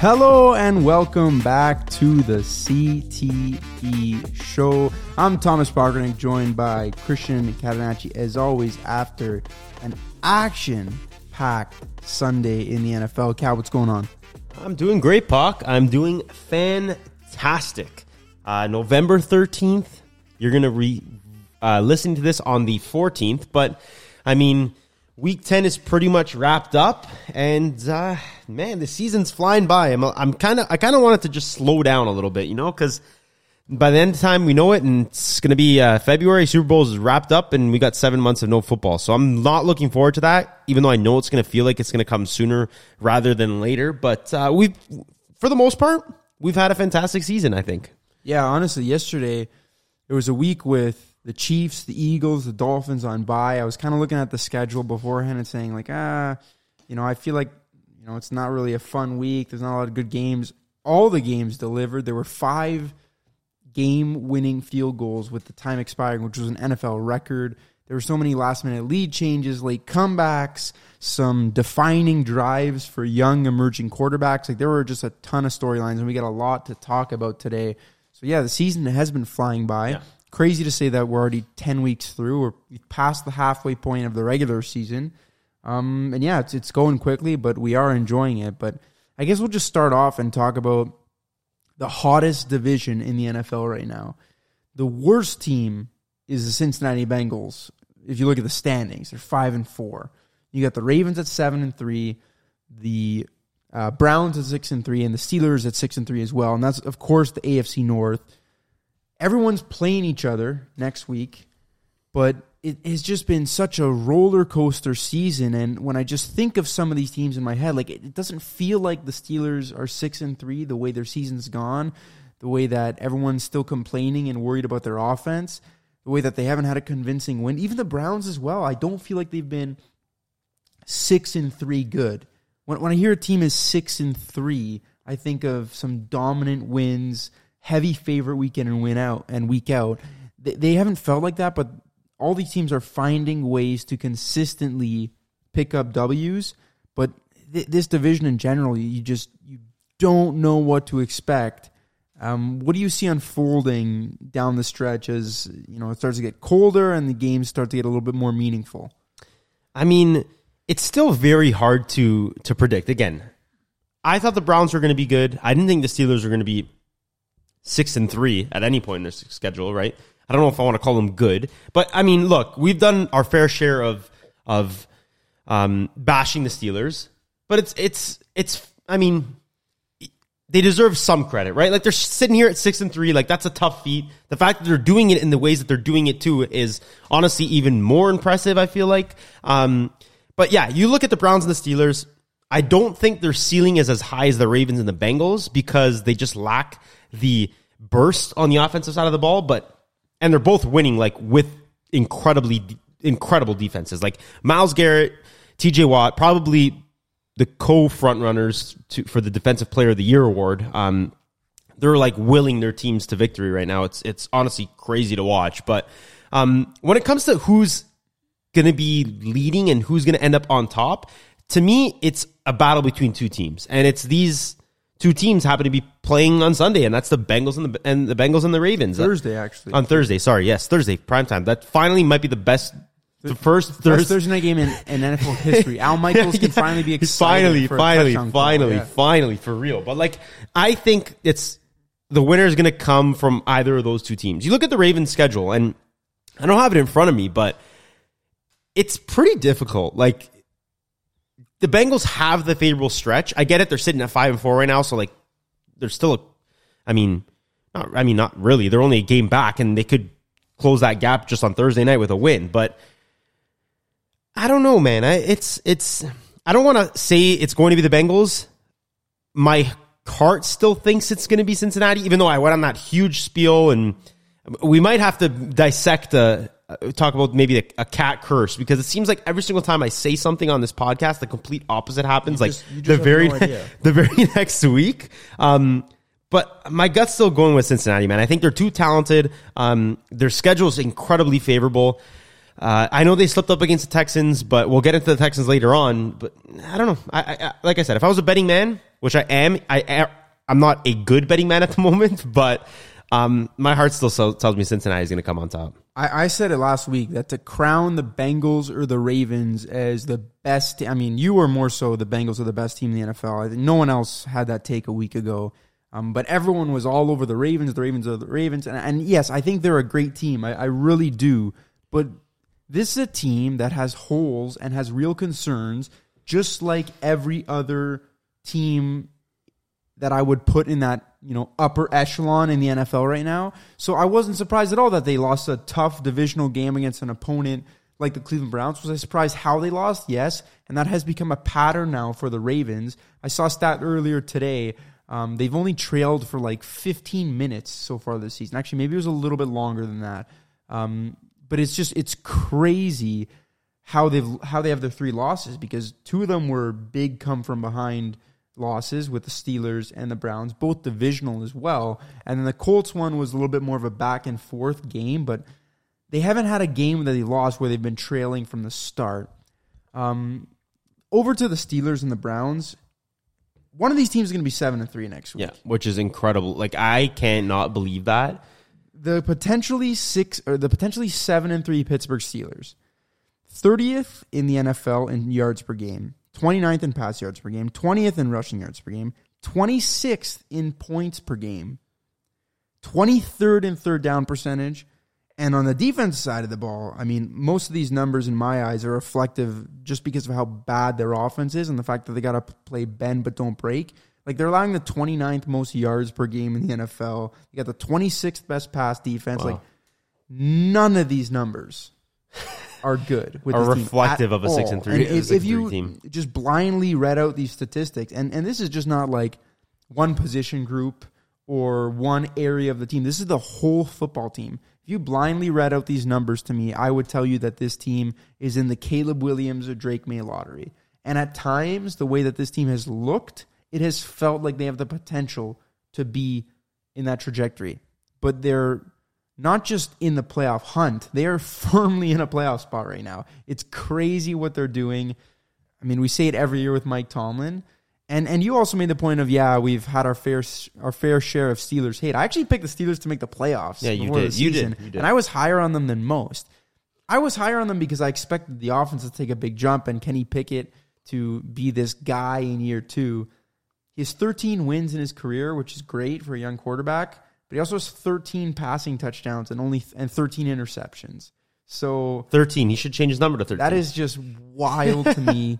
Hello and welcome back to the CTE Show. I'm Thomas Barkernick, joined by Christian Catanacci, as always, after an action-packed Sunday in the NFL. Cal, what's going on? I'm doing great, Puck. I'm doing fantastic. November 13th, you're going to listen to this on the 14th, but, I mean, Week 10 is pretty much wrapped up, and man, the season's flying by. I kind of want it to just slow down a little bit, you know, because by the end of the time we know it, and it's going to be February. Super Bowl is wrapped up, and we got 7 months of no football. So I'm not looking forward to that, even though I know it's going to feel like it's going to come sooner rather than later. But for the most part, we've had a fantastic season, I think. Yeah, honestly, yesterday there was a week with the Chiefs, the Eagles, the Dolphins on bye. I was kind of looking at the schedule beforehand and saying, like, I feel like, it's not really a fun week. There's not a lot of good games. All the games delivered. There were 5 game-winning field goals with the time expiring, which was an NFL record. There were so many last-minute lead changes, late comebacks, some defining drives for young emerging quarterbacks. Like, there were just a ton of storylines, and we got a lot to talk about today. So, yeah, the season has been flying by. Yeah. Crazy to say that we're already 10 weeks through. We've passed the halfway point of the regular season. And yeah, it's going quickly, but we are enjoying it. But I guess we'll just start off and talk about the hottest division in the NFL right now. The worst team is the Cincinnati Bengals. If you look at the standings, they're 5-4. You got the Ravens at 7-3, the Browns at 6-3, and the Steelers at 6-3 as well. And that's, of course, the AFC North. Everyone's playing each other next week, but it has just been such a roller coaster season. And when I just think of some of these teams in my head, like it doesn't feel like the Steelers are 6-3 the way their season's gone, the way that everyone's still complaining and worried about their offense, the way that they haven't had a convincing win. Even the Browns as well. I don't feel like they've been 6-3 good. When I hear a team is 6-3, I think of some dominant wins, heavy favorite week in and week out. They haven't felt like that, but all these teams are finding ways to consistently pick up W's. But this division in general, you don't know what to expect. What do you see unfolding down the stretch as it starts to get colder and the games start to get a little bit more meaningful? I mean, it's still very hard to predict. Again, I thought the Browns were going to be good. I didn't think the Steelers were going to be 6-3 at any point in their schedule, right? I don't know if I want to call them good, but I mean, look, we've done our fair share of bashing the Steelers, but it's. I mean, they deserve some credit, right? Like they're sitting here at 6-3, like that's a tough feat. The fact that they're doing it in the ways that they're doing it too is honestly even more impressive. I feel like, but yeah, you look at the Browns and the Steelers. I don't think their ceiling is as high as the Ravens and the Bengals because they just lack the burst on the offensive side of the ball, and they're both winning like with incredible defenses. Like Myles Garrett, TJ Watt, probably the co-front runners for the Defensive Player of the Year award. They're like willing their teams to victory right now. It's honestly crazy to watch. But when it comes to who's going to be leading and who's going to end up on top, to me, it's a battle between two teams, and it's these two teams happen to be playing on Sunday, and that's the Bengals and the Bengals and the Ravens. Thursday, actually. On Thursday, sorry. Yes, Thursday, primetime. That finally might be the best, the first Thursday night game in NFL history. Al Michaels can finally be excited. Finally, for real. But like, I think it's the winner is going to come from either of those two teams. You look at the Ravens schedule, and I don't have it in front of me, but it's pretty difficult. Like, the Bengals have the favorable stretch. I get it. They're sitting at 5-4 right now. So like, they're still not really. They're only a game back and they could close that gap just on Thursday night with a win. But I don't know, man. I don't want to say it's going to be the Bengals. My heart still thinks it's going to be Cincinnati, even though I went on that huge spiel, and we might have to dissect talk about maybe a cat curse, because it seems like every single time I say something on this podcast, the complete opposite happens. The very next week. But my gut's still going with Cincinnati, man. I think they're too talented. Their schedule is incredibly favorable. I know they slipped up against the Texans, but we'll get into the Texans later on. But I don't know. I like I said, if I was a betting man, which I am, I'm not a good betting man at the moment, but my heart still tells me Cincinnati is going to come on top. I said it last week that to crown the Bengals or the Ravens as the best, I mean, you were more so the Bengals are the best team in the NFL. I think no one else had that take a week ago. But everyone was all over the Ravens. The Ravens are the Ravens. And yes, I think they're a great team. I really do. But this is a team that has holes and has real concerns, just like every other team that I would put in that, upper echelon in the NFL right now. So I wasn't surprised at all that they lost a tough divisional game against an opponent like the Cleveland Browns. Was I surprised how they lost? Yes. And that has become a pattern now for the Ravens. I saw a stat earlier today. They've only trailed for like 15 minutes so far this season. Actually, maybe it was a little bit longer than that. But it's crazy how they have their 3 losses, because 2 of them were big come from behind losses with the Steelers and the Browns, both divisional as well. And then the Colts one was a little bit more of a back and forth game, but they haven't had a game that they lost where they've been trailing from the start. Over to the Steelers and the Browns. One of these teams is going to be 7-3 next week. Yeah, which is incredible. Like, I cannot believe that. The potentially 7-3 Pittsburgh Steelers, 30th in the NFL in yards per game, 29th in pass yards per game, 20th in rushing yards per game, 26th in points per game, 23rd in third down percentage. And on the defense side of the ball, I mean, most of these numbers in my eyes are reflective just because of how bad their offense is and the fact that they got to play bend but don't break. Like, they're allowing the 29th most yards per game in the NFL. You got the 26th best pass defense. Wow. Like, none of these numbers are good with are this reflective team of a 6-3 and if you team. Just blindly read out these statistics, and this is just not like one position group or one area of the team. This is the whole football team. If you blindly read out these numbers to me, I would tell you that this team is in the Caleb Williams or Drake May lottery. And at times, the way that this team has looked, it has felt like they have the potential to be in that trajectory. But they're not just in the playoff hunt. They are firmly in a playoff spot right now. It's crazy what they're doing. I mean, we say it every year with Mike Tomlin. And you also made the point of, we've had our fair share of Steelers hate. I actually picked the Steelers to make the playoffs. Yeah, you did. You did. And I was higher on them than most. I was higher on them because I expected the offense to take a big jump and Kenny Pickett to be this guy in year 2. He has 13 wins in his career, which is great for a young quarterback. But he also has 13 passing touchdowns and 13 interceptions. So 13. He should change his number to 13. That is just wild to me.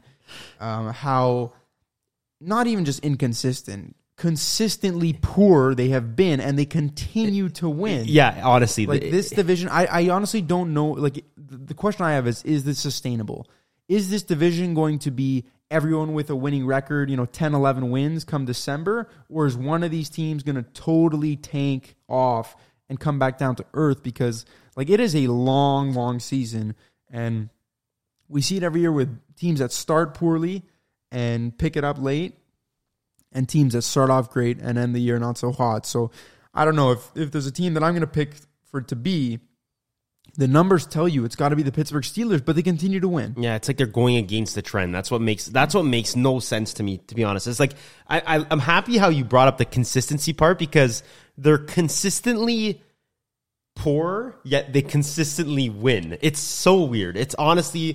How not even just inconsistent, consistently poor they have been, and they continue to win. Yeah, honestly. Like this division, I honestly don't know. Like, the question I have is this sustainable? Is this division going to be everyone with a winning record, 10, 11 wins come December? Or is one of these teams going to totally tank off and come back down to earth? Because, like, it is a long, long season, and we see it every year with teams that start poorly and pick it up late, and teams that start off great and end the year not so hot. So I don't know if there's a team that I'm going to pick for it to be. The numbers tell you it's got to be the Pittsburgh Steelers, but they continue to win. Yeah, it's like they're going against the trend. That's what makes no sense to me, to be honest. It's like I'm happy how you brought up the consistency part, because they're consistently poor, yet they consistently win. It's so weird. It's honestly,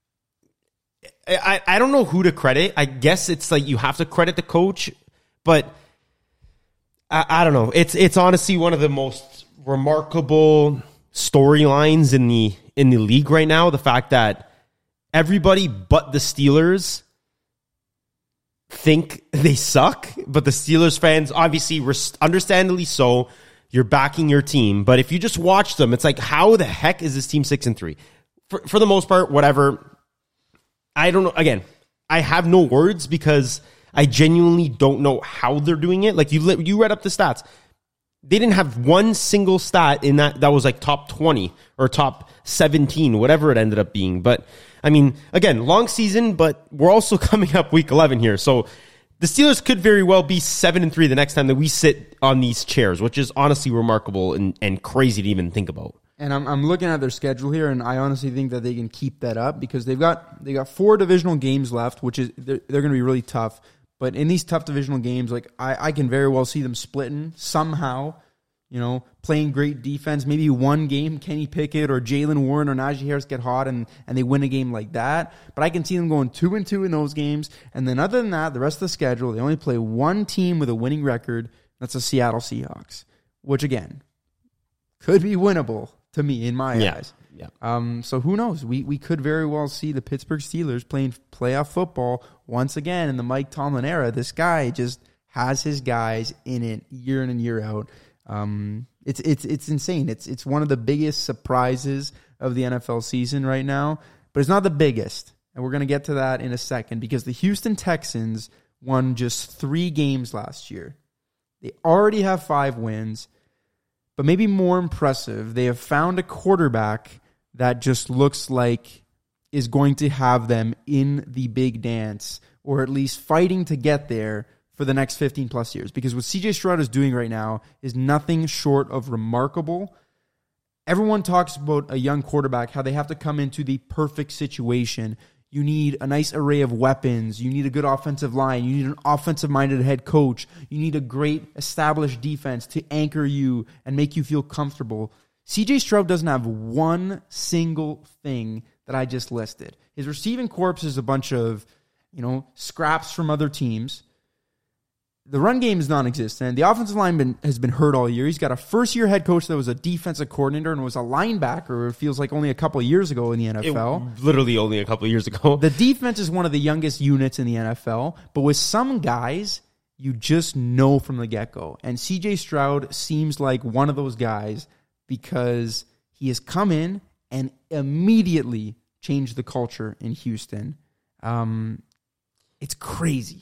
I don't know who to credit. I guess it's like you have to credit the coach, but I don't know. It's honestly one of the most remarkable storylines in the league right now. The fact that everybody but the Steelers think they suck, but the Steelers fans, obviously, understandably so, you're backing your team. But if you just watch them, it's like, how the heck is this team 6-3? For the most part, whatever. I don't know. Again, I have no words because I genuinely don't know how they're doing it. Like, you read up the stats. They didn't have one single stat in that was like top 20 or top 17, whatever it ended up being. But, I mean, again, long season, but we're also coming up week 11 here. So the Steelers could very well be 7-3 the next time that we sit on these chairs, which is honestly remarkable and crazy to even think about. And I'm looking at their schedule here, and I honestly think that they can keep that up because they got 4 divisional games left, which is they're going to be really tough. But in these tough divisional games, like I can very well see them splitting somehow. Playing great defense. Maybe one game, Kenny Pickett or Jalen Warren or Najee Harris get hot and they win a game like that. But I can see them going 2-2 in those games. And then other than that, the rest of the schedule, they only play one team with a winning record. That's the Seattle Seahawks, which again could be winnable to me in my eyes. Yeah. So who knows? We could very well see the Pittsburgh Steelers playing playoff football once again in the Mike Tomlin era. This guy just has his guys in it year in and year out. It's insane. It's one of the biggest surprises of the NFL season right now, but it's not the biggest. And we're going to get to that in a second because the Houston Texans won just 3 games last year. They already have 5 wins, but maybe more impressive, they have found a quarterback that just looks like is going to have them in the big dance, or at least fighting to get there for the next 15 plus years. Because what CJ Stroud is doing right now is nothing short of remarkable. Everyone talks about a young quarterback, how they have to come into the perfect situation. You need a nice array of weapons. You need a good offensive line. You need an offensive-minded head coach. You need a great established defense to anchor you and make you feel comfortable. CJ Stroud doesn't have one single thing that I just listed. His receiving corps is a bunch of, scraps from other teams. The run game is non-existent. The offensive line has been hurt all year. He's got a first-year head coach that was a defensive coordinator and was a linebacker, it feels like only a couple of years ago in the NFL. Literally only a couple of years ago. The defense is one of the youngest units in the NFL, but with some guys, you just know from the get-go. And CJ Stroud seems like one of those guys because he has come in and immediately changed the culture in Houston. It's crazy.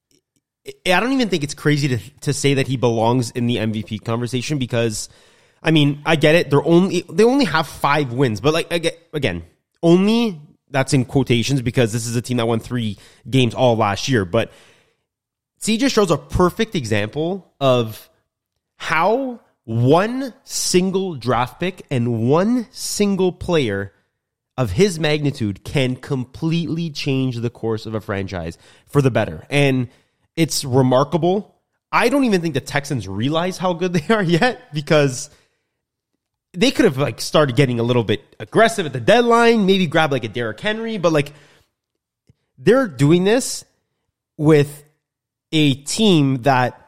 I don't even think it's crazy to say that he belongs in the MVP conversation because, I get it. They only have 5 wins, but again, only that's in quotations because this is a team that won 3 games all last year. But CJ Stroud's a perfect example of how one single draft pick and one single player of his magnitude can completely change the course of a franchise for the better. And it's remarkable. I don't even think the Texans realize how good they are yet because they could have started getting a little bit aggressive at the deadline, maybe grab a Derrick Henry, but they're doing this with a team that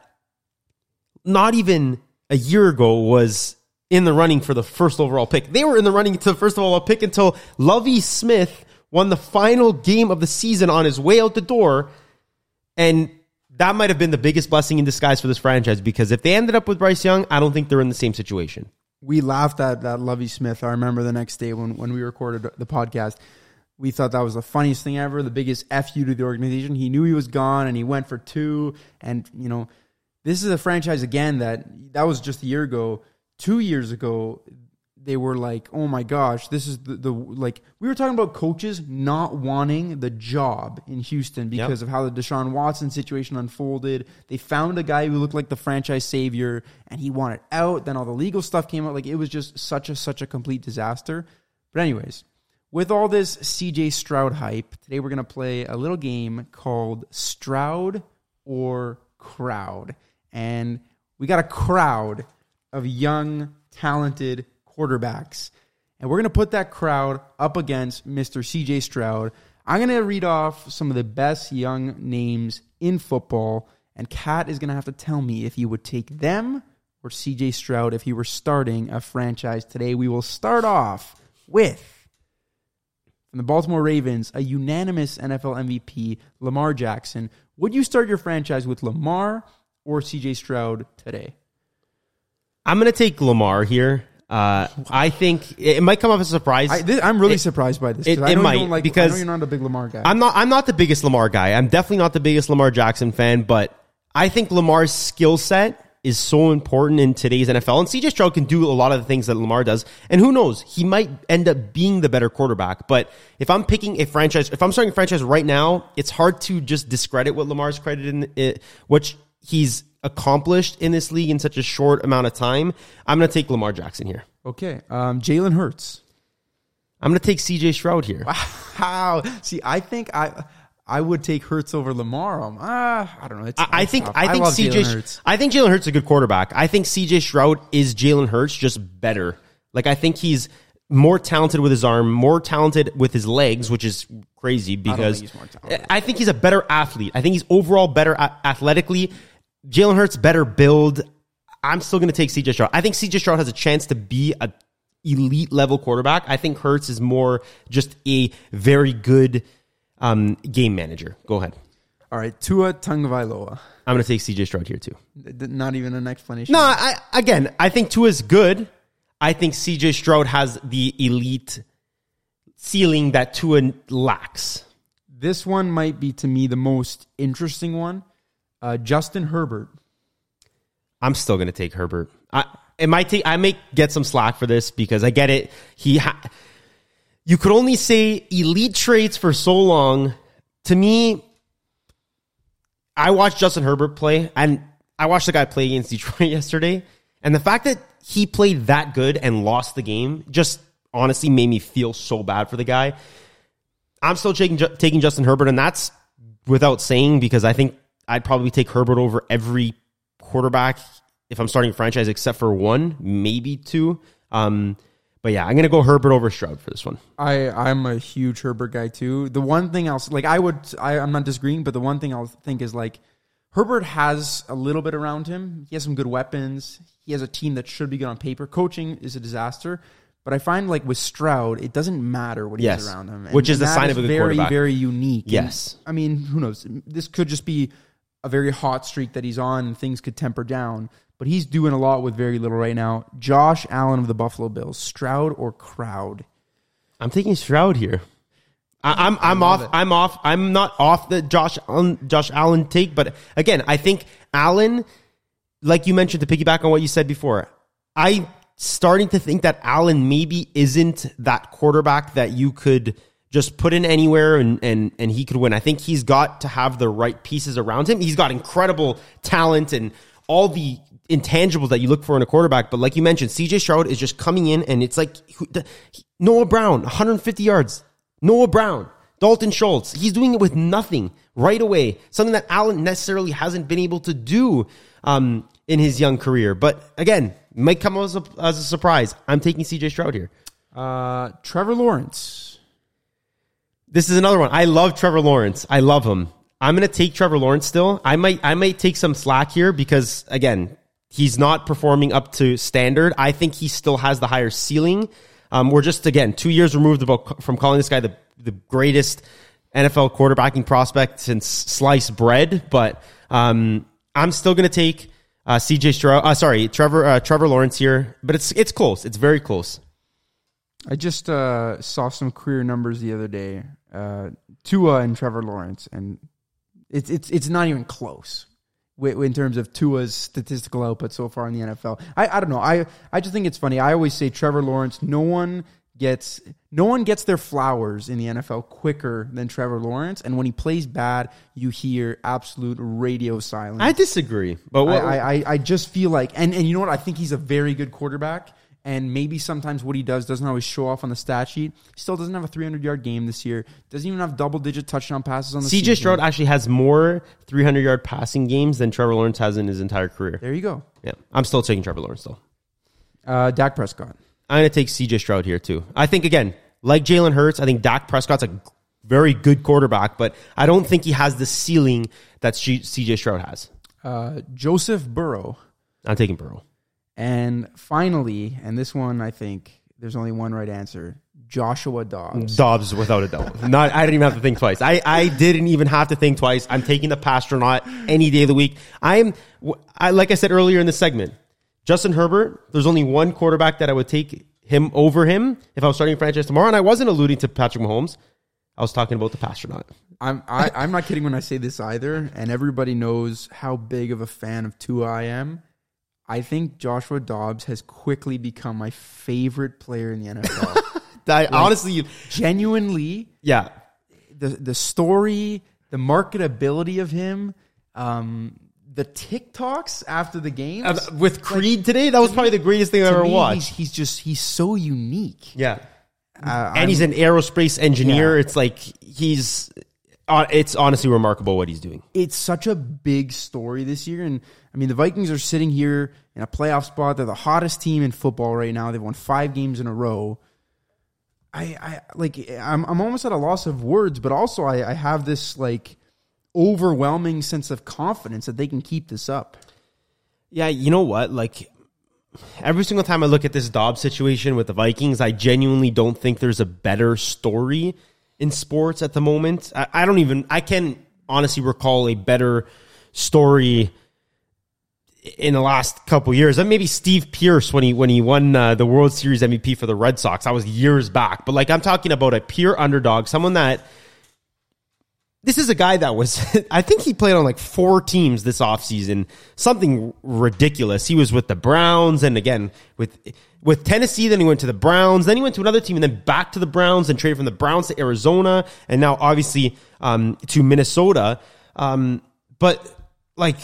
not even a year ago was in the running for the first overall pick. They were in the running to the first overall pick until Lovie Smith won the final game of the season on his way out the door, and that might have been the biggest blessing in disguise for this franchise because if they ended up with Bryce Young, I don't think they're in the same situation. We laughed at that Lovie Smith. I remember the next day when we recorded the podcast, we thought that was the funniest thing ever, the biggest FU to the organization. He knew he was gone and he went for 2. And, this is a franchise again that was just a year ago. 2 years ago, they were like, oh my gosh, this is the we were talking about coaches not wanting the job in Houston because of how the Deshaun Watson situation unfolded. They found a guy who looked like the franchise savior and he wanted out. Then all the legal stuff came out. It was just such a complete disaster. But anyways, with all this CJ Stroud hype, today we're going to play a little game called Stroud or Crowd. And we got a crowd of young, talented quarterbacks. And we're going to put that crowd up against Mr. CJ Stroud. I'm going to read off some of the best young names in football, and Kat is going to have to tell me if you would take them or CJ Stroud if he were starting a franchise today. We will start off with, from the Baltimore Ravens, a unanimous NFL MVP, Lamar Jackson. Would you start your franchise with Lamar or CJ Stroud today? I'm going to take Lamar here. I think it might come off as a surprise. I'm really surprised by this. It might because I know you're not a big Lamar guy. I'm not the biggest Lamar guy. I'm definitely not the biggest Lamar Jackson fan, but I think Lamar's skill set is so important in today's NFL. And CJ Stroud can do a lot of the things that Lamar does. And who knows, he might end up being the better quarterback. But if I'm picking a franchise, if I'm starting a franchise right now, it's hard to just discredit what Lamar's credited in it, which he's accomplished in this league in such a short amount of time, I'm going to take Lamar Jackson here. Okay. Jalen Hurts. I'm going to take CJ Stroud here. Wow. See, I think I would take Hurts over Lamar. I don't know. I think Jalen Hurts is a good quarterback. I think CJ Stroud is Jalen Hurts, just better. Like, I think he's more talented with his arm, more talented with his legs, which is crazy because I think he's a better athlete. I think he's overall better athletically. Jalen Hurts, better build. I'm still going to take CJ Stroud. I think CJ Stroud has a chance to be a elite level quarterback. I think Hurts is more just a very good game manager. Go ahead. All right, Tua Tagovailoa. I'm going to take CJ Stroud here too. Not even an explanation. No, I think Tua is good. I think CJ Stroud has the elite ceiling that Tua lacks. This one might be, to me, the most interesting one. Justin Herbert. I'm still going to take Herbert. I may get some slack for this because I get it. You could only say elite traits for so long. To me, I watched Justin Herbert play, and I watched the guy play against Detroit yesterday, and the fact that he played that good and lost the game just honestly made me feel so bad for the guy. I'm still taking Justin Herbert, and that's without saying, because I think I'd probably take Herbert over every quarterback if I'm starting a franchise except for one, maybe two. But yeah, I'm going to go Herbert over Stroud for this one. I'm a huge Herbert guy too. The one thing else, like I'm not disagreeing, but the one thing I'll think is like Herbert has a little bit around him. He has some good weapons. He has a team that should be good on paper. Coaching is a disaster. But I find like with Stroud, it doesn't matter what he has around him. Which is the sign of a good quarterback. Very, very unique. Yes. And, I mean, who knows? This could just be a very hot streak that he's on and things could temper down. But he's doing a lot with very little right now. Josh Allen of the Buffalo Bills. Stroud or Crowd? I'm taking Stroud here. I'm off. I'm not off the Josh Allen take, but again, I think Allen, like you mentioned, to piggyback on what you said before, I'm starting to think that Allen maybe isn't that quarterback that you could just put in anywhere and he could win. I think he's got to have the right pieces around him. He's got incredible talent and all the intangibles that you look for in a quarterback. But like you mentioned, CJ Stroud is just coming in and it's like Noah Brown, 150 yards. Noah Brown, Dalton Schultz. He's doing it with nothing right away. Something that Allen necessarily hasn't been able to do in his young career. But again, might come as a surprise. I'm taking CJ Stroud here. Trevor Lawrence. This is another one. I love Trevor Lawrence. I love him. I'm going to take Trevor Lawrence still. I might take some slack here because, again, he's not performing up to standard. I think he still has the higher ceiling. We're just, again, 2 years removed from calling this guy the greatest NFL quarterbacking prospect since sliced bread. But I'm still going to take Trevor Lawrence here. But it's close. It's very close. I just saw some career numbers the other day. Tua and Trevor Lawrence, and it's not even close in terms of Tua's statistical output so far in the NFL. I don't know. I just think it's funny. I always say Trevor Lawrence, no one gets their flowers in the NFL quicker than Trevor Lawrence, and when he plays bad, you hear absolute radio silence. I disagree. But I just feel like, and you know what? I think he's a very good quarterback. And maybe sometimes what he doesn't always show off on the stat sheet. He still doesn't have a 300-yard game this year. Doesn't even have double-digit touchdown passes on the season. CJ Stroud actually has more 300-yard passing games than Trevor Lawrence has in his entire career. There you go. Yeah, I'm still taking Trevor Lawrence, though. Dak Prescott. I'm going to take CJ Stroud here, too. I think, again, like Jalen Hurts, I think Dak Prescott's a very good quarterback, but I don't think he has the ceiling that CJ Stroud has. Joseph Burrow. I'm taking Burrow. And finally, and this one, I think there's only one right answer, Joshua Dobbs. Dobbs, without a doubt. I didn't even have to think twice. I didn't even have to think twice. I'm taking the Pastronaut any day of the week. Like I said earlier in the segment, Justin Herbert, there's only one quarterback that I would take him over him if I was starting a franchise tomorrow, and I wasn't alluding to Patrick Mahomes. I was talking about the Pastronaut. I'm not kidding when I say this either, and everybody knows how big of a fan of Tua I am. I think Joshua Dobbs has quickly become my favorite player in the NFL. Honestly, genuinely, yeah. The story, the marketability of him, the TikToks after the game with Creed today, that was probably the greatest thing I ever watched. He's so unique. Yeah. And he's an aerospace engineer. Yeah. It's like it's honestly remarkable what he's doing. It's such a big story this year. And I mean, the Vikings are sitting here in a playoff spot. They're the hottest team in football right now. They've won 5 games in a row. I'm almost at a loss of words, but also I have this like overwhelming sense of confidence that they can keep this up. Yeah, you know what? Like every single time I look at this Dobbs situation with the Vikings, I genuinely don't think there's a better story in sports at the moment. I can't honestly recall a better story in the last couple years. And maybe Steve Pierce when he won the World Series MVP for the Red Sox. That was years back. But like I'm talking about a pure underdog, someone that this is a guy that was, I think he played on like 4 teams this offseason. Something ridiculous. He was with the Browns and again with Tennessee, then he went to the Browns, then he went to another team and then back to the Browns and traded from the Browns to Arizona and now obviously to Minnesota. But like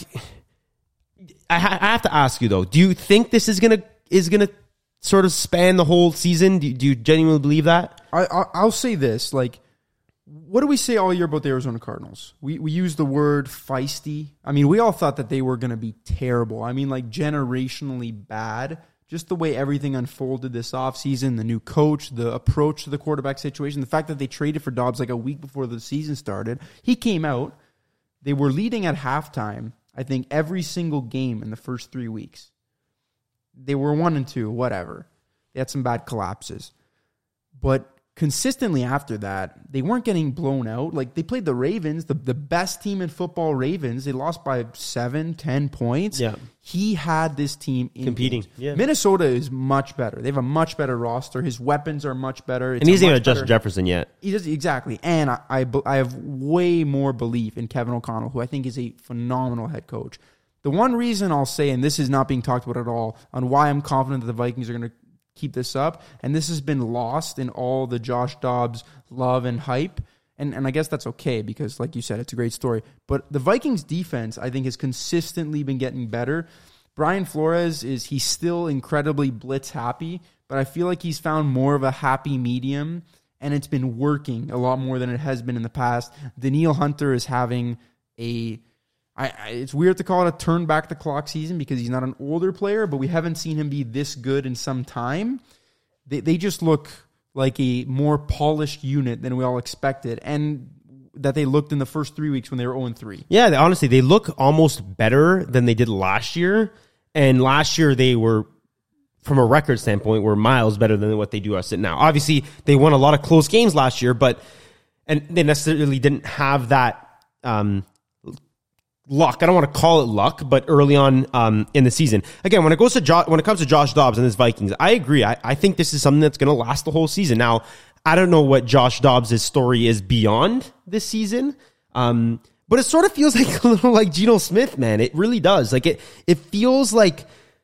I have to ask you though, do you think this is gonna sort of span the whole season? Do you genuinely believe that? I'll say this, like, what do we say all year about the Arizona Cardinals? We use the word feisty. I mean, we all thought that they were going to be terrible. I mean, like, generationally bad. Just the way everything unfolded this offseason, the new coach, the approach to the quarterback situation, the fact that they traded for Dobbs like a week before the season started. He came out. They were leading at halftime, I think, every single game in the first 3 weeks. They were 1-2, whatever. They had some bad collapses. But consistently after that, they weren't getting blown out. Like, they played the Ravens, the best team in football, Ravens. They lost by 7-10 points. Yeah. He had this team competing. Yeah. Minnesota is much better. They have a much better roster. His weapons are much better. And he's not even Justin Jefferson yet. He does, exactly. And I have way more belief in Kevin O'Connell, who I think is a phenomenal head coach. The one reason I'll say, and this is not being talked about at all, on why I'm confident that the Vikings are going to keep this up, and this has been lost in all the Josh Dobbs love and hype, and I guess that's okay because, like you said, it's a great story. But the Vikings defense, I think, has consistently been getting better. Brian Flores he's still incredibly blitz happy, but I feel like he's found more of a happy medium, and it's been working a lot more than it has been in the past. Danielle Hunter is having it's weird to call it a turn back the clock season because he's not an older player, but we haven't seen him be this good in some time. They just look like a more polished unit than we all expected, and that they looked in the first 3 weeks when they were 0-3. Yeah, honestly, they look almost better than they did last year. And last year they were, from a record standpoint, were miles better than what they do us now. Obviously, they won a lot of close games last year, and they necessarily didn't have that luck. I don't want to call it luck, but early on in the season. Again, when it comes to Josh Dobbs and his Vikings, I agree. I think this is something that's going to last the whole season. Now, I don't know what Josh Dobbs' story is beyond this season, but it sort of feels like a little like Geno Smith, man. It really does. Like it feels like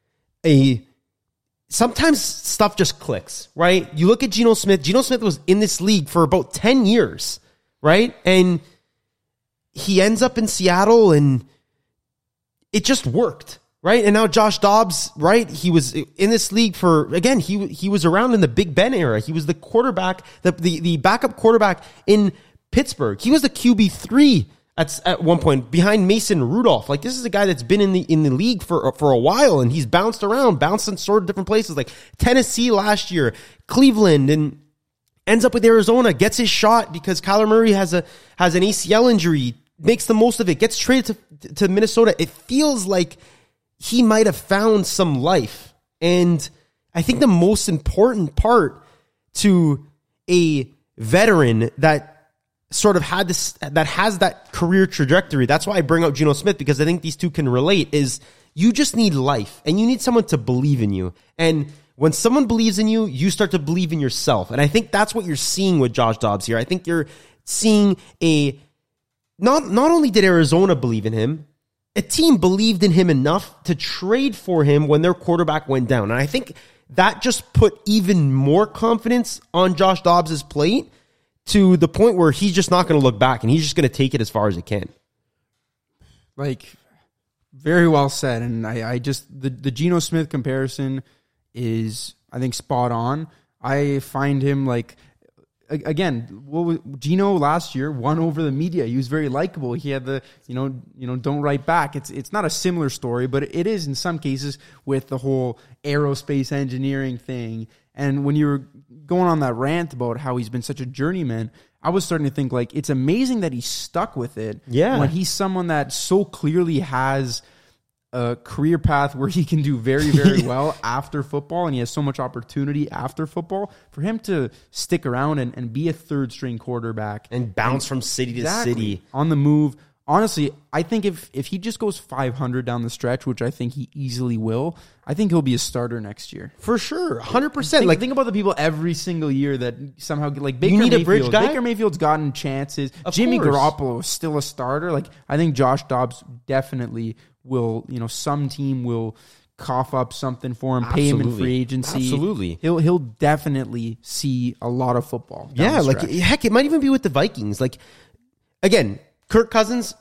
sometimes stuff just clicks, right? You look at Geno Smith. Geno Smith was in this league for about 10 years, right? And he ends up in Seattle and it just worked, right? And now Josh Dobbs, right? He was in this league for, again, he was around in the Big Ben era. He was the quarterback, the backup quarterback in Pittsburgh. He was the QB3 at one point behind Mason Rudolph. Like, this is a guy that's been in the league for a while, and he's bounced in sort of different places, like Tennessee last year, Cleveland, and ends up with Arizona, gets his shot because Kyler Murray has an ACL injury, makes the most of it, gets traded to Minnesota. It feels like he might have found some life. And I think the most important part to a veteran that sort of had this, that has that career trajectory, that's why I bring up Geno Smith, because I think these two can relate, is you just need life and you need someone to believe in you. And when someone believes in you, you start to believe in yourself. And I think that's what you're seeing with Josh Dobbs here. I think you're seeing not only did Arizona believe in him, a team believed in him enough to trade for him when their quarterback went down. And I think that just put even more confidence on Josh Dobbs' plate to the point where he's just not going to look back and he's just going to take it as far as it can. Like, Very well said. And I just, the Geno Smith comparison is, I think, spot on. I find him like, again, Geno last year won over the media. He was very likable. He had the, don't write back. It's not a similar story, but it is in some cases with the whole aerospace engineering thing. And when you were going on that rant about how he's been such a journeyman, I was starting to think like it's amazing that he's stuck with it. Yeah. When he's someone that so clearly has a career path where he can do very, very well after football, and he has so much opportunity after football. For him to stick around and be a third string quarterback and bounce from city to city on the move. Honestly, I think if he just goes 500 down the stretch, which I think he easily will, I think he'll be a starter next year. For sure. 100%. Think about the people every single year that somehow get, like Baker You need Mayfield. a bridge guy? Baker Mayfield's gotten chances. Of Jimmy course. Garoppolo is still a starter. Like, I think Josh Dobbs definitely will, some team will cough up something for him, pay him in free agency. Absolutely. He'll definitely see a lot of football. Yeah, like, heck, it might even be with the Vikings. Like, again, Kirk Cousins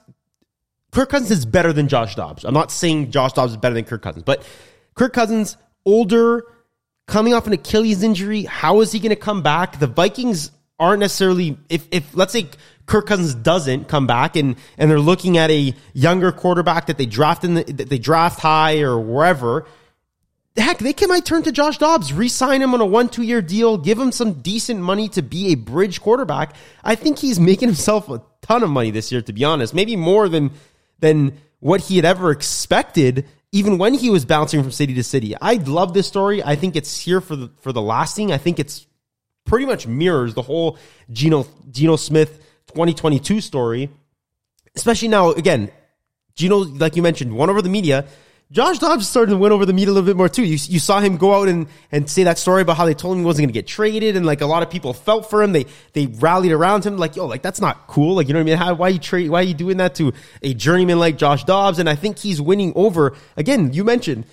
is better than Josh Dobbs. I'm not saying Josh Dobbs is better than Kirk Cousins, but Kirk Cousins, older, coming off an Achilles injury, how is he going to come back? The Vikings aren't necessarily, if let's say Kirk Cousins doesn't come back and they're looking at a younger quarterback that they draft high or wherever, heck, might turn to Josh Dobbs, re-sign him on a 1-2 year deal, give him some decent money to be a bridge quarterback. I think he's making himself a ton of money this year, to be honest. Maybe more than what he had ever expected, even when he was bouncing from city to city. I love this story. I think it's here for the lasting. I think it's pretty much mirrors the whole Geno Smith 2022 story. Especially now, again, Geno, like you mentioned, won over the media. Josh Dobbs started to win over the media a little bit more too. You saw him go out and say that story about how they told him he wasn't going to get traded, and like a lot of people felt for him. They rallied around him like, yo, like that's not cool. Like, you know what I mean? Why are you doing that to a journeyman like Josh Dobbs? And I think he's winning over. Again, you mentioned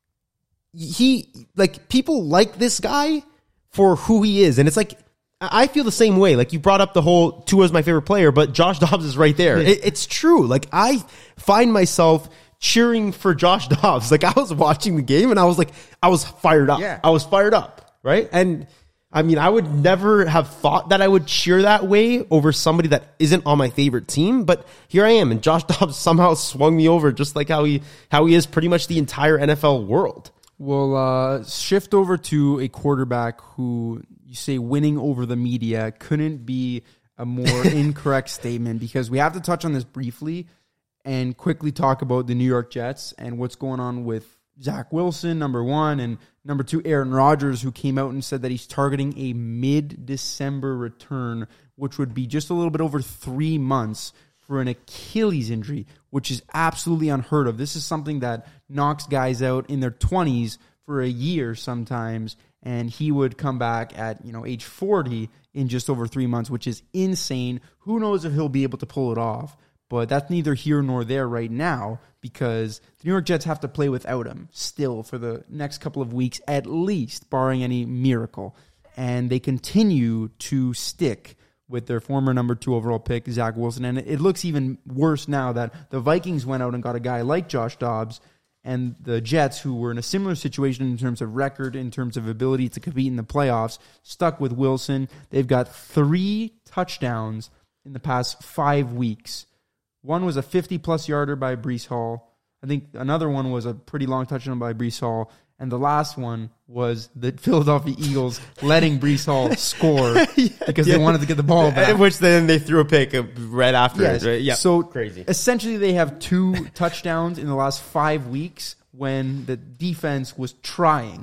people like this guy for who he is, and it's like I feel the same way. Like you brought up the whole Tua's my favorite player, but Josh Dobbs is right there. It's true. Like I find myself cheering for Josh Dobbs. Like I was watching the game and I was fired up. Yeah. I was fired up. Right. And I mean, I would never have thought that I would cheer that way over somebody that isn't on my favorite team, but here I am. And Josh Dobbs somehow swung me over, just like how he is pretty much the entire NFL world. We'll shift over to a quarterback who you say winning over the media couldn't be a more incorrect statement, because we have to touch on this briefly and quickly talk about the New York Jets and what's going on with Zach Wilson, number one, and number two, Aaron Rodgers, who came out and said that he's targeting a mid-December return, which would be just a little bit over 3 months for an Achilles injury, which is absolutely unheard of. This is something that knocks guys out in their 20s for a year sometimes, and he would come back at age 40 in just over 3 months, which is insane. Who knows if he'll be able to pull it off? But that's neither here nor there right now, because the New York Jets have to play without him still for the next couple of weeks at least, barring any miracle. And they continue to stick with their former number 2 overall pick, Zach Wilson. And it looks even worse now that the Vikings went out and got a guy like Josh Dobbs, and the Jets, who were in a similar situation in terms of record, in terms of ability to compete in the playoffs, stuck with Wilson. They've got 3 touchdowns in the past 5 weeks. One was a 50-plus yarder by Breece Hall. I think another one was a pretty long touchdown by Breece Hall. And the last one was the Philadelphia Eagles letting Breece Hall score because they wanted to get the ball back. Which then they threw a pick right after it. Right? Yeah. So crazy. Essentially, they have 2 touchdowns in the last 5 weeks when the defense was trying.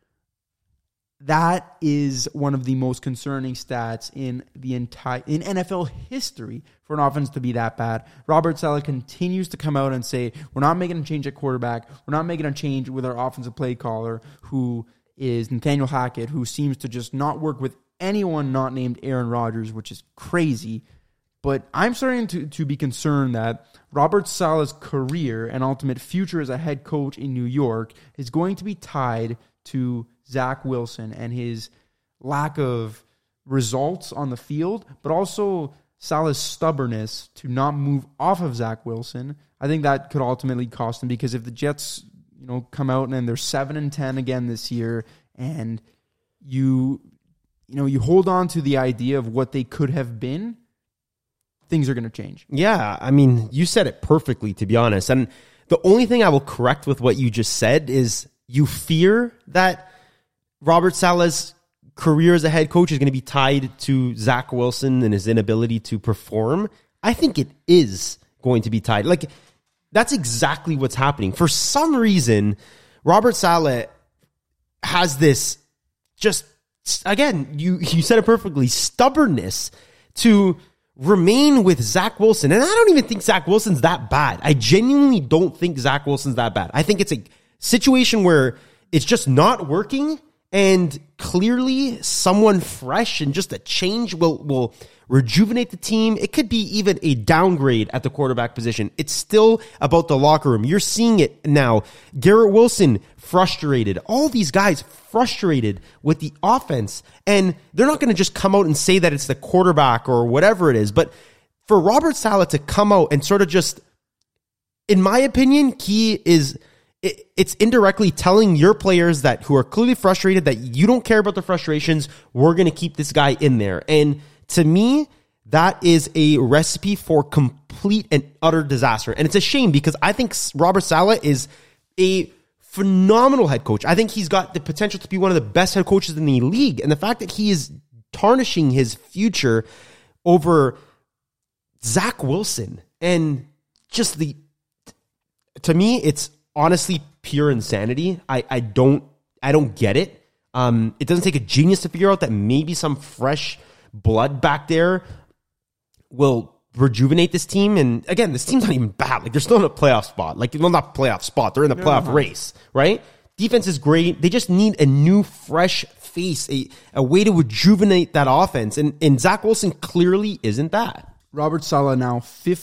That is one of the most concerning stats in NFL history for an offense to be that bad. Robert Saleh continues to come out and say, we're not making a change at quarterback. We're not making a change with our offensive play caller, who is Nathaniel Hackett, who seems to just not work with anyone not named Aaron Rodgers, which is crazy. But I'm starting to be concerned that Robert Saleh's career and ultimate future as a head coach in New York is going to be tied to Zach Wilson and his lack of results on the field, but also Salah's stubbornness to not move off of Zach Wilson, I think that could ultimately cost him, because if the Jets, come out and they're 7-10 again this year, and you hold on to the idea of what they could have been, things are going to change. Yeah, I mean, you said it perfectly, to be honest. And the only thing I will correct with what you just said is you fear that Robert Saleh's career as a head coach is going to be tied to Zach Wilson and his inability to perform. I think it is going to be tied. Like, that's exactly what's happening. For some reason, Robert Saleh has this just, again, you said it perfectly, stubbornness to remain with Zach Wilson. And I don't even think Zach Wilson's that bad. I genuinely don't think Zach Wilson's that bad. I think it's a situation where it's just not working, and clearly someone fresh and just a change will rejuvenate the team. It could be even a downgrade at the quarterback position. It's still about the locker room. You're seeing it now. Garrett Wilson, frustrated. All these guys frustrated with the offense. And they're not going to just come out and say that it's the quarterback or whatever it is. But for Robert Saleh to come out and sort of just, in my opinion, it's indirectly telling your players that who are clearly frustrated that you don't care about the frustrations. We're going to keep this guy in there. And to me, that is a recipe for complete and utter disaster. And it's a shame, because I think Robert Saleh is a phenomenal head coach. I think he's got the potential to be one of the best head coaches in the league. And the fact that he is tarnishing his future over Zach Wilson, and just to me, it's honestly pure insanity. I don't get it. It doesn't take a genius to figure out that maybe some fresh blood back there will rejuvenate this team. And again, this team's not even bad. Like, they're still in a playoff spot. Like, well, not playoff spot. They're in the playoff race, right? Defense is great. They just need a new, fresh face, a way to rejuvenate that offense. And Zach Wilson clearly isn't that. Robert Saleh now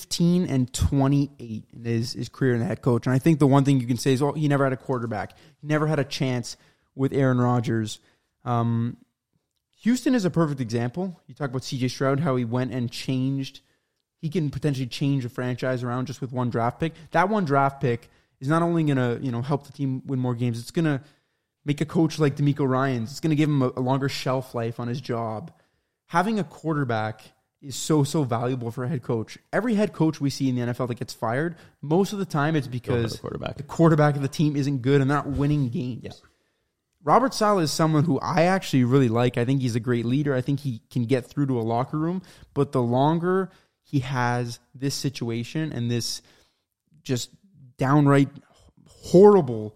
15-28 in his career in the head coach. And I think the one thing you can say is, he never had a quarterback. He never had a chance with Aaron Rodgers. Houston is a perfect example. You talk about CJ Stroud, how he went and changed. He can potentially change a franchise around just with one draft pick. That one draft pick is not only going to help the team win more games, it's going to make a coach like DeMeco Ryans. It's going to give him a longer shelf life on his job. Having a quarterback is so valuable for a head coach. Every head coach we see in the NFL that gets fired, most of the time it's because the quarterback of the team isn't good and they're not winning games. Yeah. Robert Saleh is someone who I actually really like. I think he's a great leader. I think he can get through to a locker room. But the longer he has this situation and this just downright horrible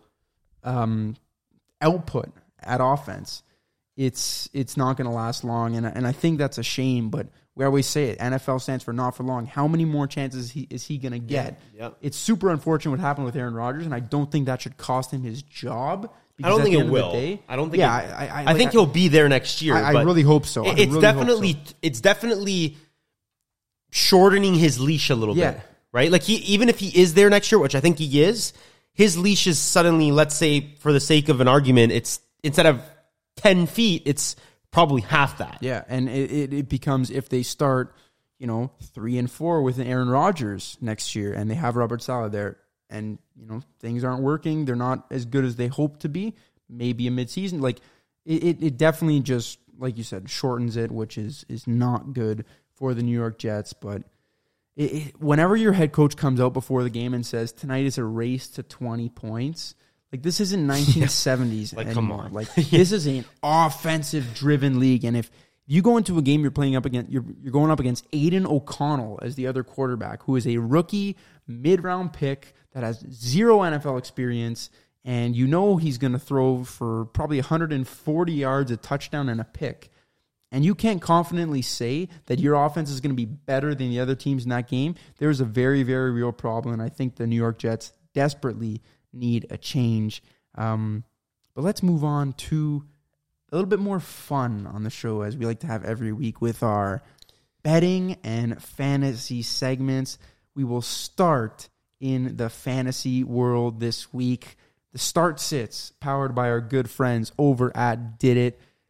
output at offense, it's not going to last long. And I think that's a shame, but we always say it. NFL stands for not for long. How many more chances is he going to get? Yeah. It's super unfortunate what happened with Aaron Rodgers, and I don't think that should cost him his job. I don't think it will. I don't think. Yeah, I think he'll be there next year. I really hope so. It's definitely shortening his leash a little bit, right? Like, even if he is there next year, which I think he is, his leash is suddenly, let's say, for the sake of an argument, it's instead of 10 feet, it's probably half that. Yeah, and it becomes, if they start, 3-4 with an Aaron Rodgers next year, and they have Robert Saleh there, and things aren't working, they're not as good as they hope to be, maybe a midseason. Like, it definitely just, like you said, shortens it, which is not good for the New York Jets. But whenever your head coach comes out before the game and says tonight is a race to 20 points. Like, this isn't 1970s like, anymore. come on. Like, this is an offensive-driven league, and if you go into a game, you're going up against Aiden O'Connell as the other quarterback, who is a rookie mid-round pick that has zero NFL experience, and he's going to throw for probably 140 yards, a touchdown, and a pick. And you can't confidently say that your offense is going to be better than the other teams in that game. There's a very, very real problem, and I think the New York Jets desperately need a change. But let's move on to a little bit more fun on the show, as we like to have every week with our betting and fantasy segments. We will start in the fantasy world this week. The start sits, powered by our good friends over at Did It.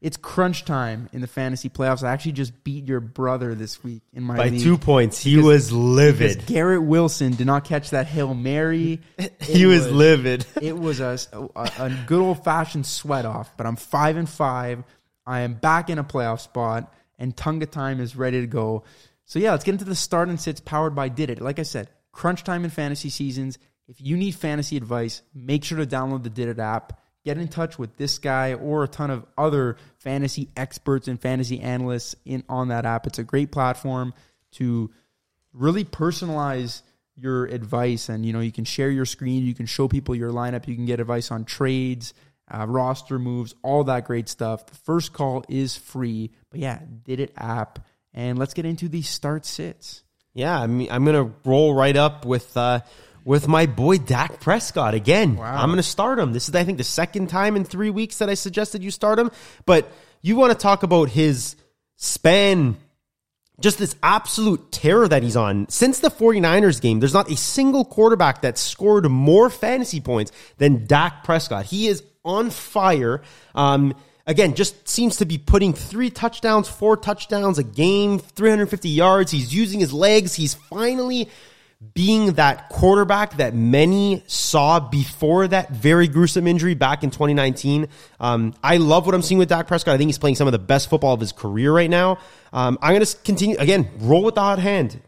It's crunch time in the fantasy playoffs. I actually just beat your brother this week in my league. By 2 points. He was livid. Because Garrett Wilson did not catch that Hail Mary. He was livid. It was a good old-fashioned sweat-off, but I'm 5-5. I am back in a playoff spot, and Tunga time is ready to go. So, yeah, let's get into the start and sits powered by Did It. Like I said, crunch time in fantasy seasons. If you need fantasy advice, make sure to download the Did It app. Get in touch with this guy or a ton of other fantasy experts and fantasy analysts on that app. It's a great platform to really personalize your advice. And, you can share your screen. You can show people your lineup. You can get advice on trades, roster moves, all that great stuff. The first call is free. But, yeah, Did It app. And let's get into the start sits. Yeah, I'm going to roll right up with my boy Dak Prescott again. Wow. I'm going to start him. This is, I think, the second time in 3 weeks that I suggested you start him. But you want to talk about his span, just this absolute terror that he's on. Since the 49ers game, there's not a single quarterback that scored more fantasy points than Dak Prescott. He is on fire. Again, just seems to be putting 3 touchdowns, 4 touchdowns a game, 350 yards. He's using his legs. He's finally being that quarterback that many saw before that very gruesome injury back in 2019. I love what I'm seeing with Dak Prescott. I think he's playing some of the best football of his career right now. I'm going to continue, again, roll with the hot hand.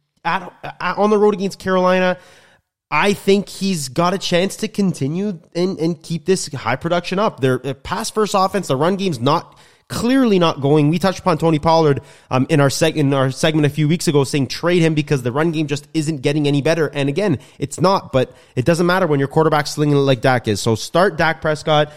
On the road against Carolina, I think he's got a chance to continue and keep this high production up. Their pass-first offense, the run game's clearly not going. We touched upon Tony Pollard in our segment a few weeks ago, saying trade him because the run game just isn't getting any better. And again, it's not, but it doesn't matter when your quarterback's slinging it like Dak is. So start Dak Prescott.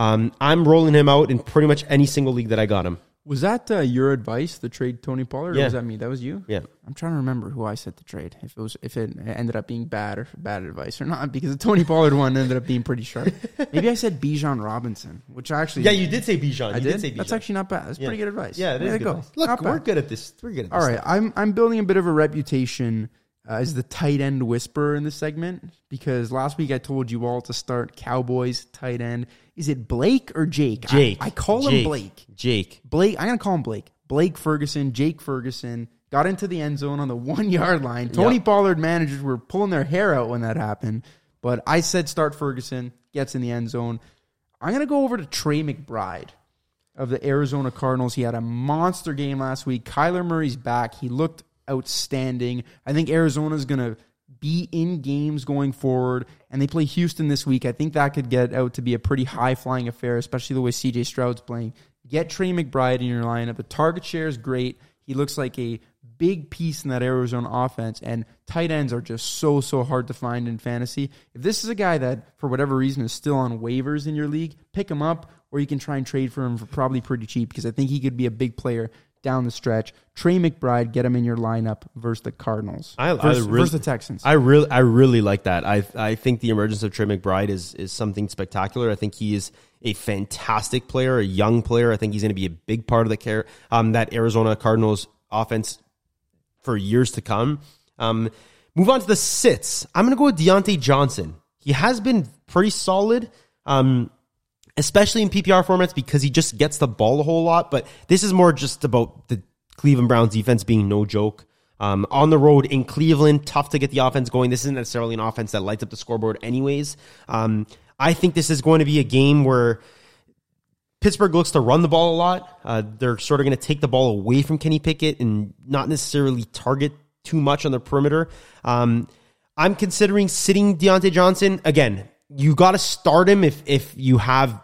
I'm rolling him out in pretty much any single league that I got him. Was that your advice, the trade Tony Pollard, or was that me? That was you? Yeah. I'm trying to remember who I said to trade. If it ended up being bad advice or not, because the Tony Pollard one ended up being pretty sharp. Maybe I said Bijan Robinson, which actually... Yeah, you did say Bijan. I did? That's actually not bad. That's pretty good advice. Yeah, it is good advice. Look, we're good at this. We're good at this. All right, I'm building a bit of a reputation as the tight end whisperer in this segment, because last week I told you all to start Cowboys tight end. Is it Blake or Jake? Jake. I call him Blake. Blake. I'm going to call him Blake. Blake Ferguson, Jake Ferguson, got into the end zone on the 1 yard line. Tony Pollard managers were pulling their hair out when that happened. But I said start Ferguson, gets in the end zone. I'm going to go over to Trey McBride of the Arizona Cardinals. He had a monster game last week. Kyler Murray's back. He looked outstanding. I think Arizona's going to be in games going forward, and they play Houston this week. I think that could get out to be a pretty high-flying affair, especially the way C.J. Stroud's playing. Get Trey McBride in your lineup. The target share is great. He looks like a big piece in that Arizona offense, and tight ends are just so hard to find in fantasy. If this is a guy that, for whatever reason, is still on waivers in your league, pick him up, or you can try and trade for him for probably pretty cheap, because I think he could be a big player down the stretch. Trey McBride, get him in your lineup versus the Cardinals. Versus the Texans. I really like that. I think the emergence of Trey McBride is something spectacular. I think he is a fantastic player, a young player. I think he's going to be a big part of that Arizona Cardinals offense for years to come. Move on to the sits. I'm going to go with Deontay Johnson. He has been pretty solid. Especially in PPR formats, because he just gets the ball a whole lot. But this is more just about the Cleveland Browns defense being no joke. On the road in Cleveland, tough to get the offense going. This isn't necessarily an offense that lights up the scoreboard anyways. I think this is going to be a game where Pittsburgh looks to run the ball a lot. They're sort of going to take the ball away from Kenny Pickett and not necessarily target too much on the perimeter. I'm considering sitting Deontay Johnson. Again, you got to start him if you have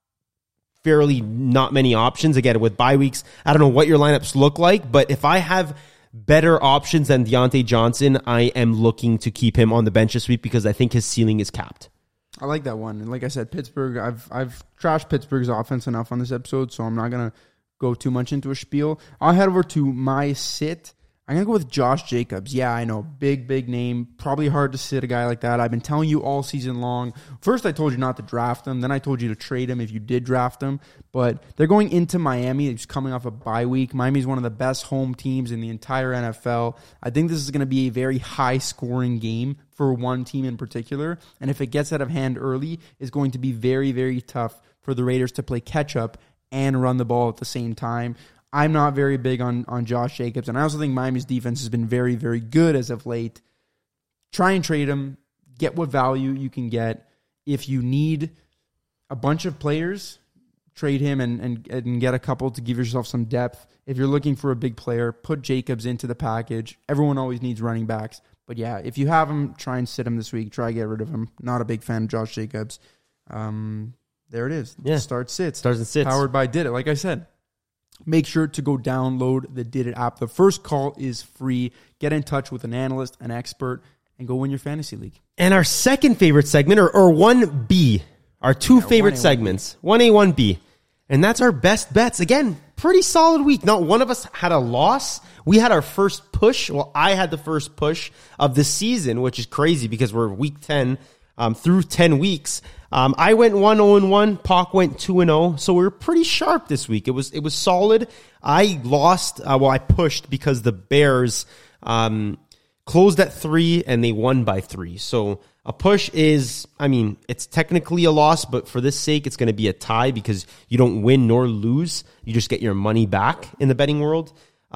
fairly not many options. Again, with bye weeks, I don't know what your lineups look like, but if I have better options than Deontay Johnson, I am looking to keep him on the bench this week because I think his ceiling is capped. I like that one. And like I said, Pittsburgh, I've trashed Pittsburgh's offense enough on this episode, so I'm not going to go too much into a spiel. I'll head over to my sit. I'm going to go with Josh Jacobs. Yeah, I know. Big name. Probably hard to sit a guy like that. I've been telling you all season long. First, I told you not to draft him. Then I told you to trade him if you did draft him. But they're going into Miami. They're just coming off a bye week. Miami's one of the best home teams in the entire NFL. I think this is going to be a very high-scoring game for one team in particular. And if it gets out of hand early, it's going to be very, very tough for the Raiders to play catch-up and run the ball at the same time. I'm not very big on Josh Jacobs, and I also think Miami's defense has been very, very good as of late. Try and trade him. Get what value you can get. If you need a bunch of players, trade him and get a couple to give yourself some depth. If you're looking for a big player, put Jacobs into the package. Everyone always needs running backs. But yeah, if you have him, try and sit him this week. Try to get rid of him. Not a big fan of Josh Jacobs. There it is. Yeah. Start sits. Starts and sits. Powered by Did It. Like I said, make sure to go download the Did It app. The first call is free. Get in touch with an analyst, an expert, and go win your fantasy league. And our second favorite segment, or 1B, our two favorite 1A, segments, 1A, 1B. And that's our best bets. Again, pretty solid week. Not one of us had a loss. We had our first push. Well, I had the first push of the season, which is crazy because we're week 10 through 10 weeks. I went 1-0-1. Pac went 2-0. So we were pretty sharp this week. It was solid. I lost. I pushed because the Bears closed at 3 and they won by 3. So a push is, it's technically a loss, but for this sake, it's going to be a tie because you don't win nor lose. You just get your money back in the betting world.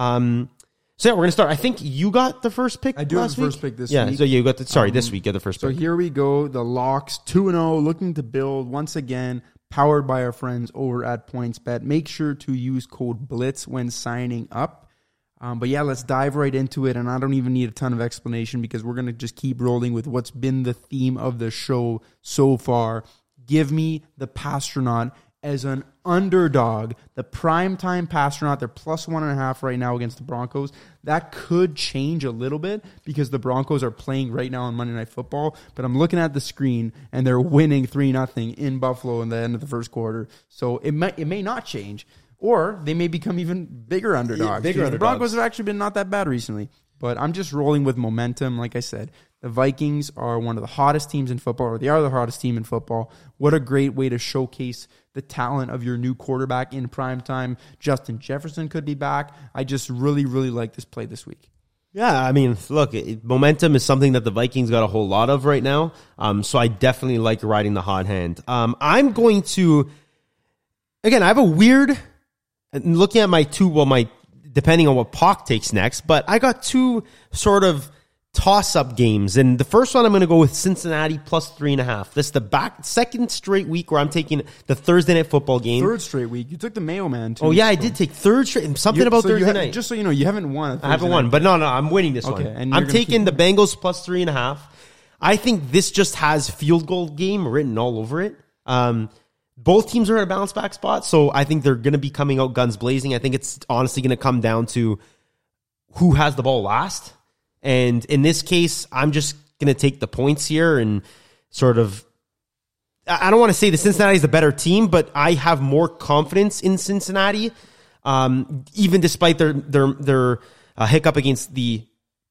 So yeah, we're going to start. I think you got the first pick. I do have the first pick this week. Yeah, so you got this week. You got the first pick. So here we go. The Locks 2-0, looking to build once again, powered by our friends over at PointsBet. Make sure to use code BLITZ when signing up. But yeah, let's dive right into it. And I don't even need a ton of explanation because we're going to just keep rolling with what's been the theme of the show so far. Give me the Pastronaut as an underdog, the primetime Pastronaut. They're plus 1.5 right now against the Broncos. That could change a little bit because the Broncos are playing right now on Monday Night Football. But I'm looking at the screen and they're winning 3-0 in Buffalo in the end of the first quarter. So it may not change. Or they may become even bigger underdogs. The Broncos have actually been not that bad recently. But I'm just rolling with momentum. Like I said, the Vikings are one of the hottest teams in football, or they are the hottest team in football. What a great way to showcase the talent of your new quarterback in primetime. Justin Jefferson could be back. I just really, really like this play this week. Yeah, look, momentum is something that the Vikings got a whole lot of right now. So I definitely like riding the hot hand. I'm going to, again, I have a weird... Looking at my depending on what Pac takes next, but I got two sort of toss-up games. And the first one, I'm going to go with Cincinnati plus 3.5. This is the second straight week where I'm taking the Thursday Night Football game. Third straight week. You took the Mayo Man, too. Oh, yeah, I did take third straight. Something about Thursday night. Just so you know, you haven't won. I haven't won, but no, I'm winning this one. And I'm taking the Bengals plus 3.5. I think this just has field goal game written all over it. Both teams are in a bounce back spot, so I think they're going to be coming out guns blazing. I think it's honestly going to come down to who has the ball last. And in this case, I'm just going to take the points here and sort of, I don't want to say that Cincinnati is the better team, but I have more confidence in Cincinnati, even despite their hiccup against the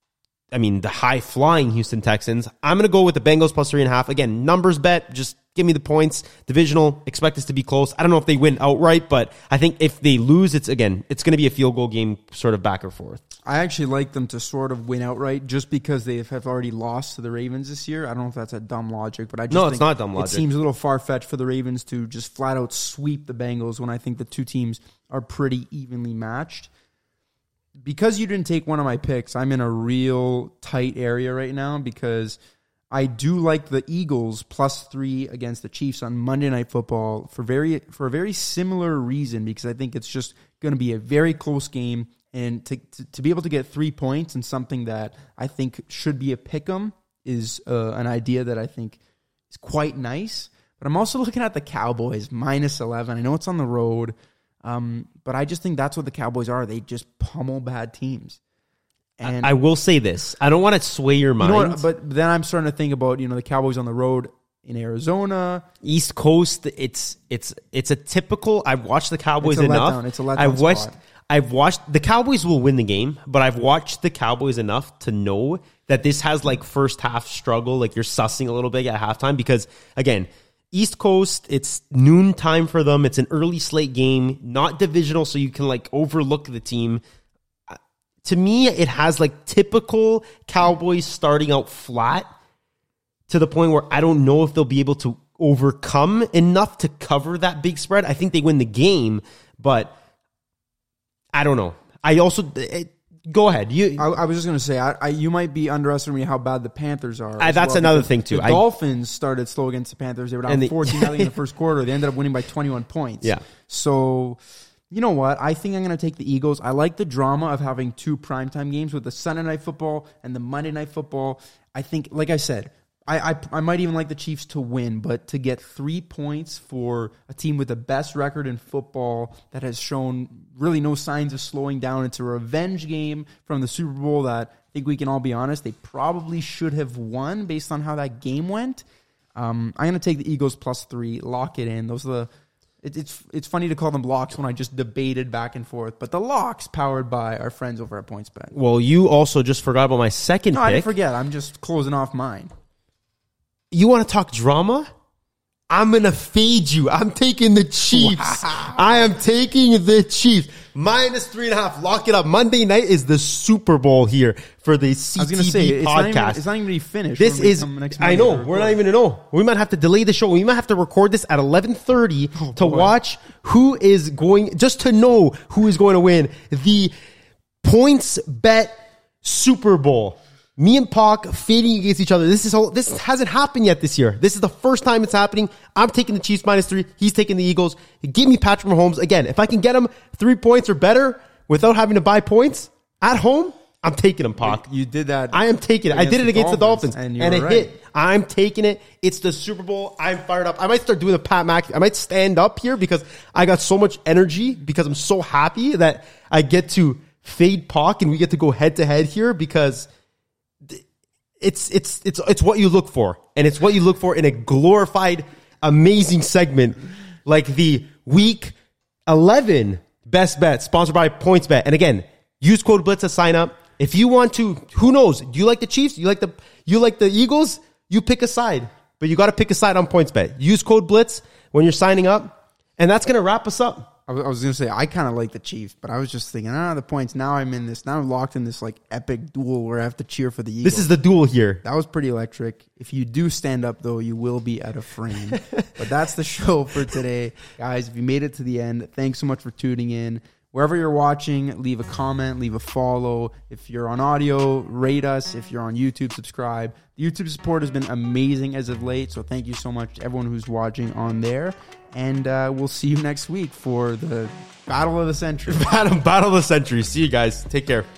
high-flying Houston Texans. I'm going to go with the Bengals plus 3.5. Again, numbers bet, just give me the points. Divisional, expect this to be close. I don't know if they win outright, but I think if they lose, it's going to be a field goal game sort of back or forth. I actually like them to sort of win outright just because they have already lost to the Ravens this year. I don't know if that's a dumb logic, but I just think it's not dumb logic. It seems a little far-fetched for the Ravens to just flat-out sweep the Bengals when I think the two teams are pretty evenly matched. Because you didn't take one of my picks, I'm in a real tight area right now because I do like the Eagles plus 3 against the Chiefs on Monday Night Football for a very similar reason, because I think it's just going to be a very close game, and to be able to get 3 points in something that I think should be a pick'em is an idea that I think is quite nice. But I'm also looking at the Cowboys minus 11. I know it's on the road. But I just think that's what the Cowboys are. They just pummel bad teams. And I will say this. I don't want to sway your mind. You know what, but then I'm starting to think about, the Cowboys on the road in Arizona. East Coast, it's a typical... I've watched the Cowboys enough. It's a letdown spot. I've watched... The Cowboys will win the game, but I've watched the Cowboys enough to know that this has first half struggle, you're sussing a little bit at halftime because, again... East Coast, it's noon time for them. It's an early slate game, not divisional, so you can overlook the team. To me, it has typical Cowboys starting out flat to the point where I don't know if they'll be able to overcome enough to cover that big spread. I think they win the game, but I don't know. I also go ahead. I was just going to say, you might be underestimating how bad the Panthers are. That's another thing too. The Dolphins started slow against the Panthers. They were down 14-0 in the first quarter. They ended up winning by 21 points. Yeah. So, you know what? I think I'm going to take the Eagles. I like the drama of having two primetime games with the Sunday Night Football and the Monday Night Football. I think, like I said, I might even like the Chiefs to win, but to get 3 points for a team with the best record in football that has shown really no signs of slowing down, it's a revenge game from the Super Bowl that I think we can all be honest, they probably should have won based on how that game went. I'm going to take the Eagles +3, lock it in. Those are it's funny to call them locks when I just debated back and forth, but the locks powered by our friends over at PointsBet. Well, you also just forgot about my second pick. I didn't forget. I'm just closing off mine. You want to talk drama? I'm going to fade you. I'm taking the Chiefs. Wow. I am taking the Chiefs. -3.5. Lock it up. Monday night is the Super Bowl here for the CTB podcast. It's not even finished. This is, I know, we're not even to know. We might have to delay the show. We might have to record this at 11:30 to watch who is going, just to know who is going to win the PointsBet Super Bowl. Me and Pac fading against each other. This hasn't happened yet this year. This is the first time it's happening. I'm taking the Chiefs -3. He's taking the Eagles. Give me Patrick Mahomes. Again, if I can get him 3 points or better without having to buy points at home, I'm taking him, Pac. You did that. I am taking it. I did it against the Dolphins. And it hit. I'm taking it. It's the Super Bowl. I'm fired up. I might start doing a Pat McAfee. I might stand up here because I got so much energy because I'm so happy that I get to fade Pac and we get to go head to head here because it's what you look for, and it's what you look for in a glorified, amazing segment like the Week 11 Best Bet, sponsored by PointsBet. And again, use code Blitz to sign up. If you want to, who knows? Do you like the Chiefs? You like the Eagles? You pick a side, but you got to pick a side on PointsBet. Use code Blitz when you're signing up, and that's gonna wrap us up. I was going to say, I kind of like the Chiefs, but I was just thinking, the points. Now I'm locked in this like epic duel where I have to cheer for the Eagles. This is the duel here. That was pretty electric. If you do stand up, though, you will be out of frame. But that's the show for today. Guys, if you made it to the end, thanks so much for tuning in. Wherever you're watching, leave a comment, leave a follow. If you're on audio, rate us. If you're on YouTube, subscribe. The YouTube support has been amazing as of late, so thank you so much to everyone who's watching on there. And we'll see you next week for the Battle of the Century. Battle of the Century. See you guys. Take care.